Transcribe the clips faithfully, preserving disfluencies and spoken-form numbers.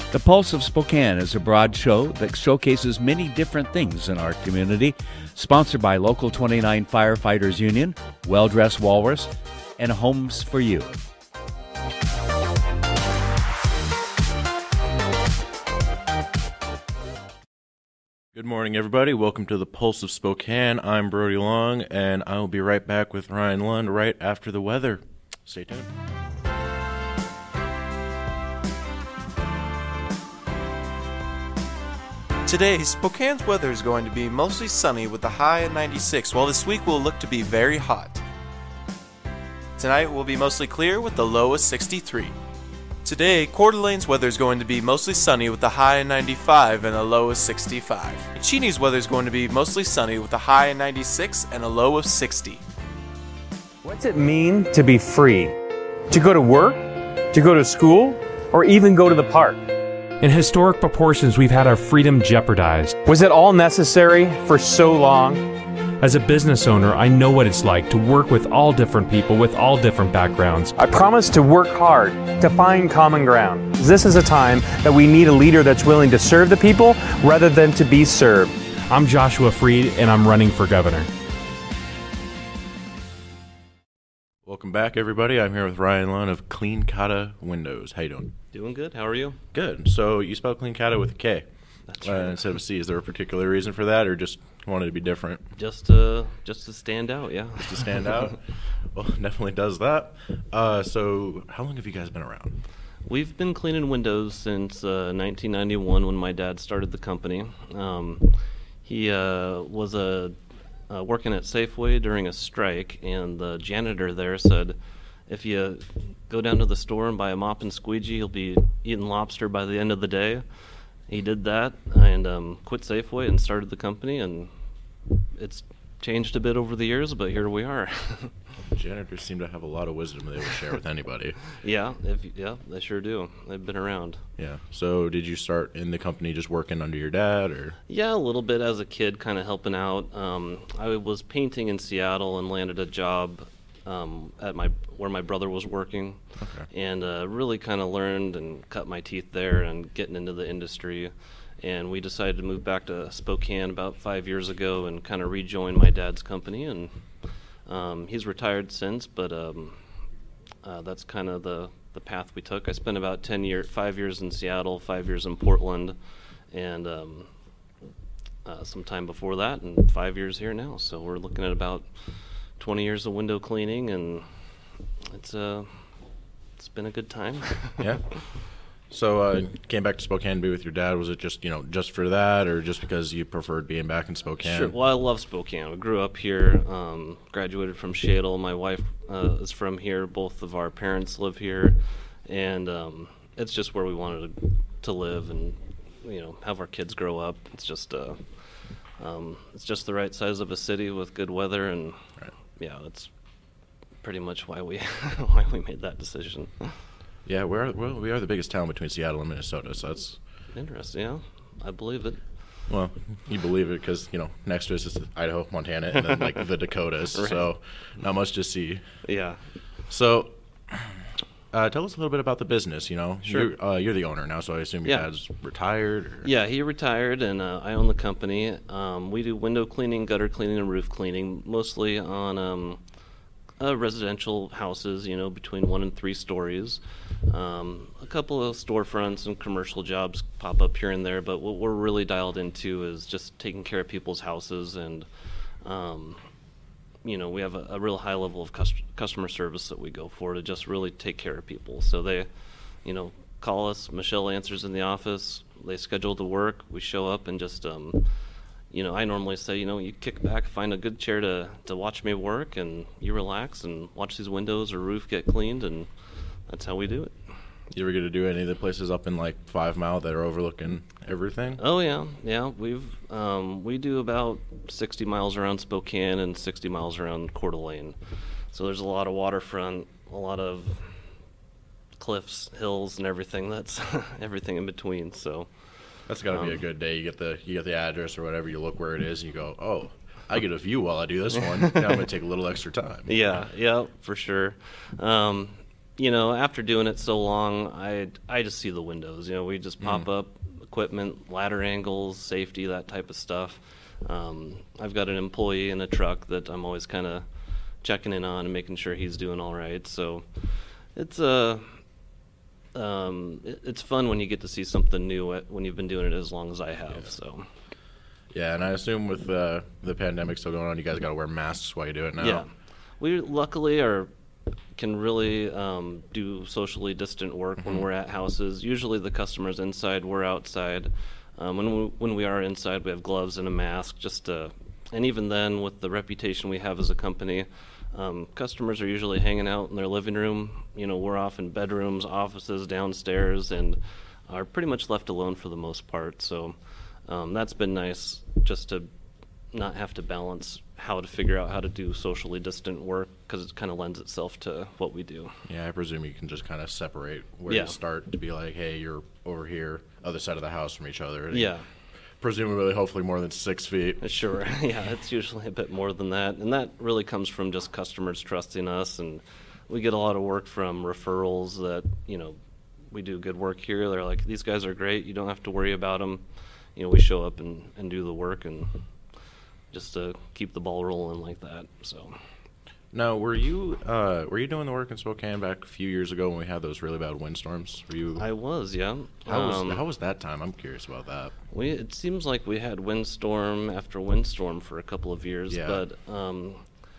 The Pulse of Spokane is a broad show that showcases many different things in our community, sponsored by Local twenty-nine Firefighters Union, Well Dressed Walrus, and Homes for You. Good morning, everybody. Welcome to the Pulse of Spokane. I'm Brody Long, and I will be right back with Ryan Lund right after the weather. Stay tuned. Today, Spokane's weather is going to be mostly sunny with a high of ninety-six, while this week will look to be very hot. Tonight will be mostly clear with the low of sixty-three. Today, Coeur d'Alene's weather is going to be mostly sunny with a high of ninety-five and a low of sixty-five. And Cheney's weather is going to be mostly sunny with a high of ninety-six and a low of sixty. What's it mean to be free? To go to work? To go to school? Or even go to the park? In historic proportions, we've had our freedom jeopardized. Was it all necessary for so long? As a business owner, I know what it's like to work with all different people with all different backgrounds. I promise to work hard, to find common ground. This is a time that we need a leader that's willing to serve the people rather than to be served. I'm Joshua Freed, and I'm running for governor. Welcome back, everybody. I'm here with Ryan Lund of Clean Kata Windows. How you doing? Doing good. How are you? Good. So you spelled Clean Kata with a K That's uh, right. instead of a C. Is there a particular reason for that, or just wanted to be different? Just to just to stand out, yeah. Just to stand out? Well, definitely does that. Uh, so how long have you guys been around? We've been cleaning windows since uh, nineteen ninety-one when my dad started the company. Um, he uh, was a uh, working at Safeway during a strike, and the janitor there said, if you go down to the store and buy a mop and squeegee, you'll be eating lobster by the end of the day. He did that and um, quit Safeway and started the company, and it's changed a bit over the years, but here we are. Janitors seem to have a lot of wisdom they will share with anybody. Yeah, if, yeah, they sure do. They've been around. Yeah. So did you start in the company just working under your dad, or? Yeah, a little bit as a kid, kind of helping out. Um, I was painting in Seattle and landed a job um, at my where my brother was working, Okay. and uh, really kind of learned and cut my teeth there and getting into the industry. And we decided to move back to Spokane about five years ago and kind of rejoin my dad's company. And um, he's retired since, but um, uh, that's kind of the, the path we took. I spent about ten years, five years in Seattle, five years in Portland, and um, uh, some time before that, and five years here now. So we're looking at about twenty years of window cleaning, and it's uh, it's been a good time. Yeah. So uh, came back to Spokane to be with your dad. Was it just, you know, just for that, or just because you preferred being back in Spokane? Sure. Well, I love Spokane. I grew up here, um, graduated from Shadle. My wife uh, is from here. Both of our parents live here, and um, it's just where we wanted to, to live and, you know, have our kids grow up. It's just uh, um, it's just the right size of a city with good weather, and Right. yeah, that's pretty much why we why we made that decision. Yeah, we're well, we are the biggest town between Seattle and Minnesota, so that's, Interesting. Yeah, I believe it. well, you believe it because, you know, next to us is Idaho, Montana, and then like the Dakotas. Right. So not much to see. Yeah. So uh, tell us a little bit about the business. You know, Sure. You're, uh, you're the owner now, so I assume your Yeah. dad's retired. Or? Yeah, he retired, and uh, I own the company. Um, we do window cleaning, gutter cleaning, and roof cleaning, mostly on um, uh, residential houses, you know, between one and three stories. Um, a couple of storefronts and commercial jobs pop up here and there, but what we're really dialed into is just taking care of people's houses, and um, you know, we have a, a real high level of cust- customer service that we go for to just really take care of people. So they, you know, call us. Michelle answers in the office. They schedule the work. We show up and just, um, you know, I normally say, you know, you kick back, find a good chair to, to watch me work, and you relax and watch these windows or roof get cleaned, and that's how we do it. You ever get to do any of the places up in like Five Mile that are overlooking everything? Oh yeah, yeah. We've um, we do about sixty miles around Spokane and sixty miles around Coeur d'Alene. So there's a lot of waterfront, a lot of cliffs, hills, and everything. That's everything in between. So That's got to um, be a good day. You get the you get the address or whatever. You look where it is, and you go, oh, I get a view while I do this one. Now I'm gonna take a little extra time. Yeah, yeah, for sure. Um, you know, after doing it so long, I I just see the windows. You know, we just pop Mm. up equipment, ladder angles, safety, that type of stuff. Um, I've got an employee in a truck that I'm always kind of checking in on and making sure he's doing all right. So it's a uh, um, it, it's fun when you get to see something new at, when you've been doing it as long as I have. Yeah. So Yeah, and I assume with uh, the pandemic still going on, you guys got to wear masks while you do it now. yeah, we luckily are can really um, do socially distant work when we're at houses. Usually the customer's inside, we're outside. Um, when we, when we are inside, we have gloves and a mask. Just to, and even then, with the reputation we have as a company, um, customers are usually hanging out in their living room. You know, we're off in bedrooms, offices, downstairs, and are pretty much left alone for the most part. So um, that's been nice, just to not have to balance how to figure out how to do socially distant work, because it kind of lends itself to what we do. Yeah, I presume you can just kind of separate where Yeah. you start to be like, hey, you're over here, other side of the house from each other. And Yeah. Presumably, hopefully more than six feet. Sure. Yeah, it's usually a bit more than that. And that really comes from just customers trusting us. And we get a lot of work from referrals that, you know, we do good work here. They're like, these guys are great. You don't have to worry about them. You know, we show up and, and do the work, and just to keep the ball rolling like that. So Now, were you uh, were you doing the work in Spokane back a few years ago when we had those really bad windstorms? Were you? I was, yeah. how was Um, how was that time? I'm curious about that. We it seems like we had windstorm after windstorm for a couple of years, Yeah. but um,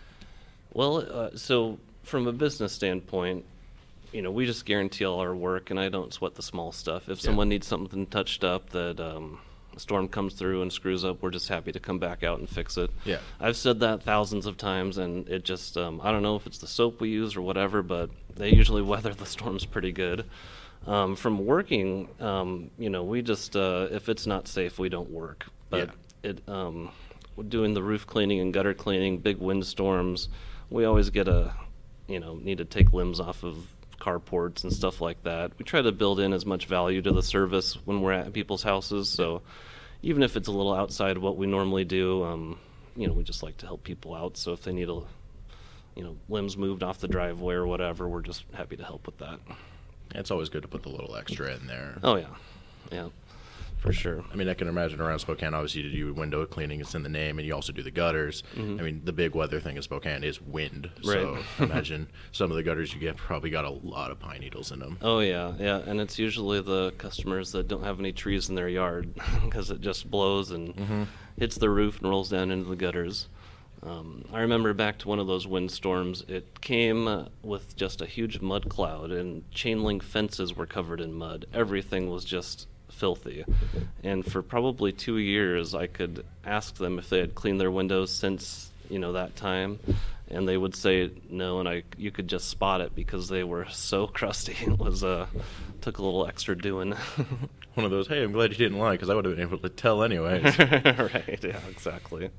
well, uh, so from a business standpoint, you know, we just guarantee all our work, and I don't sweat the small stuff. If Yeah. someone needs something touched up that um, a storm comes through and screws up, we're just happy to come back out and fix it. Yeah. I've said that thousands of times, and it just um, I don't know if it's the soap we use or whatever, but they usually weather the storms pretty good. Um, from working, um, you know, we just uh, if it's not safe, we don't work. But it um, doing the roof cleaning and gutter cleaning, big windstorms, we always get a, you know, need to take limbs off of carports and stuff like that. We try to build in as much value to the service when we're at people's houses. So even if it's a little outside of what we normally do, um, you know, we just like to help people out. So if they need a, you know, limbs moved off the driveway or whatever, we're just happy to help with that. It's always good to put the little extra in there. Oh yeah, yeah, for sure. I mean, I can imagine around Spokane, obviously, you do window cleaning, it's in the name, and you also do the gutters. I mean, the big weather thing in Spokane is wind. So Mm-hmm. Right. imagine some of the gutters you get probably got a lot of pine needles in them. Oh yeah, yeah, and it's usually the customers that don't have any trees in their yard because it just blows and hits the roof and rolls down into the gutters. Um, I remember back to one of those windstorms. It came uh, with just a huge mud cloud, and chain link fences were covered in mud. Everything was just filthy. And for probably two years, I could ask them if they had cleaned their windows since, you know, that time, and they would say no, and I you could just spot it because they were so crusty. It was uh took a little extra doing. One of those, hey, I'm glad you didn't lie, because I would have been able to tell anyways. Right, yeah, exactly.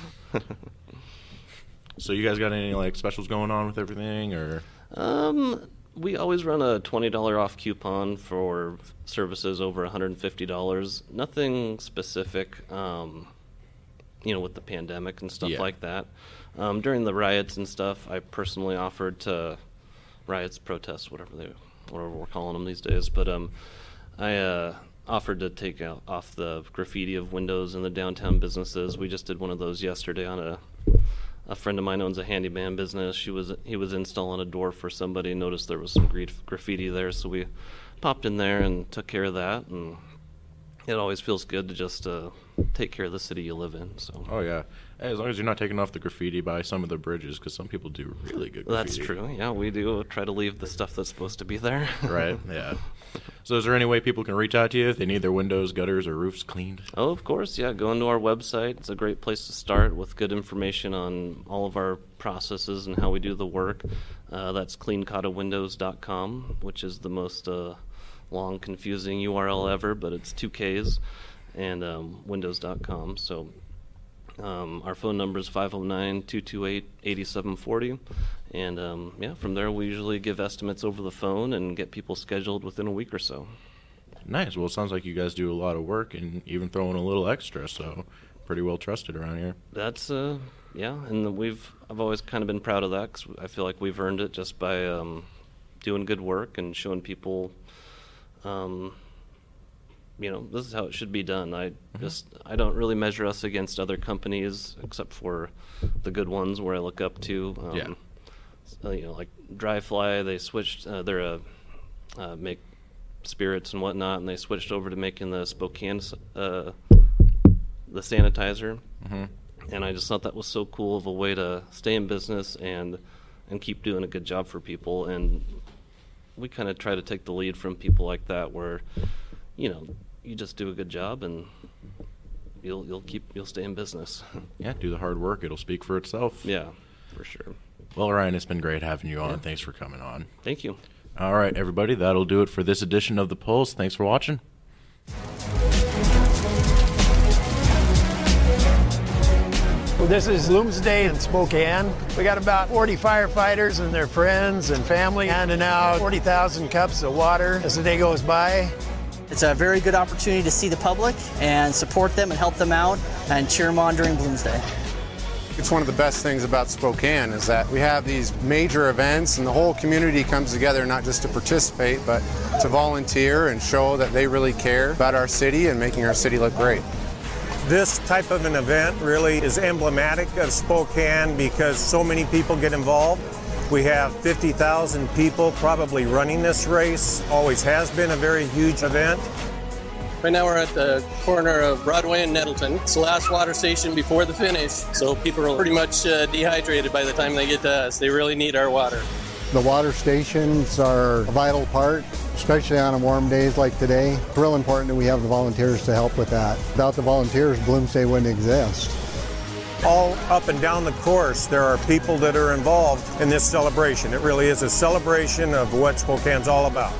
So you guys got any like specials going on with everything, or? Um, we always run a twenty dollars off coupon for services over one hundred fifty dollars. Nothing specific, um, you know, with the pandemic and stuff Yeah. like that. Um, during the riots and stuff, I personally offered to riots, protests, whatever they, whatever we're calling them these days. But um, I uh, offered to take out, off the graffiti of windows in the downtown businesses. We just did one of those yesterday on a. A friend of mine owns a handyman business. She was he was installing a door for somebody and noticed there was some graf- graffiti there, so we popped in there and took care of that. And it always feels good to just uh, take care of the city you live in. So Oh yeah, hey, as long as you're not taking off the graffiti by some of the bridges, because some people do really good graffiti. that's true. Yeah, we do try to leave the stuff that's supposed to be there. Right? Yeah. So is there any way people can reach out to you if they need their windows, gutters, or roofs cleaned? Oh, of course, yeah. Go into our website. It's a great place to start with good information on all of our processes and how we do the work. Uh, that's clean cotta windows dot com, which is the most uh, long, confusing U R L ever, but it's two Ks, and um, windows dot com. So um, our phone number is five oh nine, two two eight, eight seven four oh. And um, yeah, from there we usually give estimates over the phone and get people scheduled within a week or so. Nice. Well, it sounds like you guys do a lot of work and even throw in a little extra, so pretty well trusted around here. That's uh, yeah, and we've I've always kind of been proud of that because I feel like we've earned it just by um, doing good work and showing people, um, you know, this is how it should be done. I mm-hmm. just I don't really measure us against other companies except for the good ones where I look up to. Um, yeah. So, you know, like Dry Fly, they switched. Uh, they're a uh, make spirits and whatnot, and they switched over to making the Spokane uh, the sanitizer. Mm-hmm. And I just thought that was so cool of a way to stay in business and and keep doing a good job for people. And we kind of try to take the lead from people like that, where, you know, you just do a good job and you'll you'll keep you'll stay in business. Yeah, do the hard work; it'll speak for itself. Yeah, for sure. Well, Ryan, it's been great having you on. Yeah. Thanks for coming on. Thank you. All right, everybody, that'll do it for this edition of The Pulse. Thanks for watching. Well, this is Bloomsday in Spokane. We got about forty firefighters and their friends and family handing out forty thousand cups of water as the day goes by. It's a very good opportunity to see the public and support them and help them out and cheer them on during Bloomsday. It's one of the best things about Spokane is that we have these major events and the whole community comes together not just to participate, but to volunteer and show that they really care about our city and making our city look great. This type of an event really is emblematic of Spokane because so many people get involved. We have fifty thousand people probably running this race. Always has been a very huge event. Right now we're at the corner of Broadway and Nettleton. It's the last water station before the finish, so people are pretty much uh, dehydrated by the time they get to us. They really need our water. The water stations are a vital part, especially on warm days like today. It's real important that we have the volunteers to help with that. Without the volunteers, Bloomsday wouldn't exist. All up and down the course, there are people that are involved in this celebration. It really is a celebration of what Spokane's all about.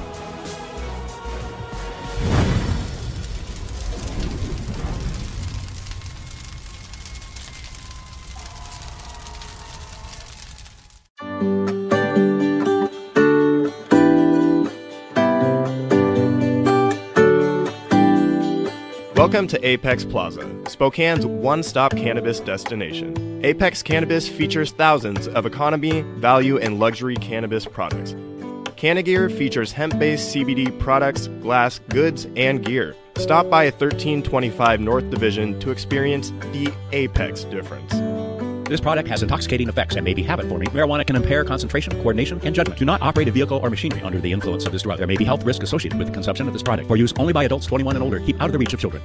Welcome to Apex Plaza, Spokane's one-stop cannabis destination. Apex Cannabis features thousands of economy, value, and luxury cannabis products. Cannagear features hemp-based C B D products, glass, goods, and gear. Stop by at thirteen twenty-five North Division to experience the Apex difference. This product has intoxicating effects and may be habit-forming. Marijuana can impair concentration, coordination, and judgment. Do not operate a vehicle or machinery under the influence of this drug. There may be health risk associated with the consumption of this product. For use only by adults twenty-one and older. Keep out of the reach of children.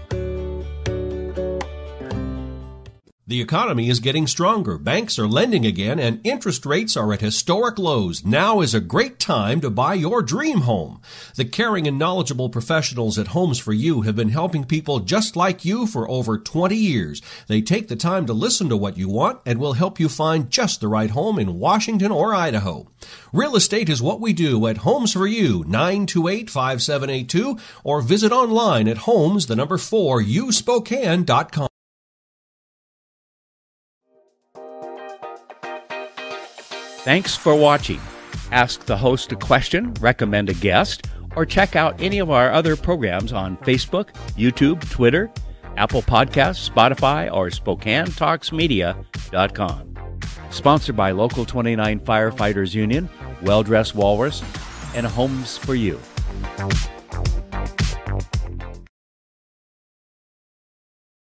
The economy is getting stronger, banks are lending again, and interest rates are at historic lows. Now is a great time to buy your dream home. The caring and knowledgeable professionals at Homes for You have been helping people just like you for over twenty years. They take the time to listen to what you want and will help you find just the right home in Washington or Idaho. Real estate is what we do at Homes for You, nine two eight, five seven eight two, or visit online at homes, the number four, u spokane dot com. Thanks for watching. Ask the host a question, recommend a guest, or check out any of our other programs on Facebook, YouTube, Twitter, Apple Podcasts, Spotify, or Spokane Talks Media dot com. Sponsored by Local twenty-nine Firefighters Union, Well Dressed Walrus, and Homes for You.